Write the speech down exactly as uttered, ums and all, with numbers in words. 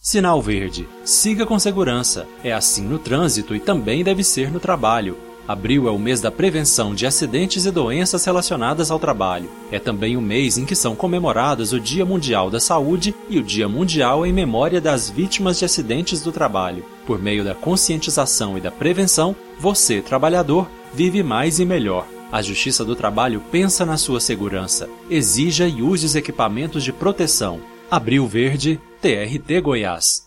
Sinal verde. Siga com segurança. É assim no trânsito e também deve ser no trabalho. Abril é o mês da prevenção de acidentes e doenças relacionadas ao trabalho. É também o mês em que são comemorados o Dia Mundial da Saúde e o Dia Mundial em memória das vítimas de acidentes do trabalho. Por meio da conscientização e da prevenção, você, trabalhador, vive mais e melhor. A Justiça do Trabalho pensa na sua segurança. Exija e use os equipamentos de proteção. Abril Verde, T R T Goiás.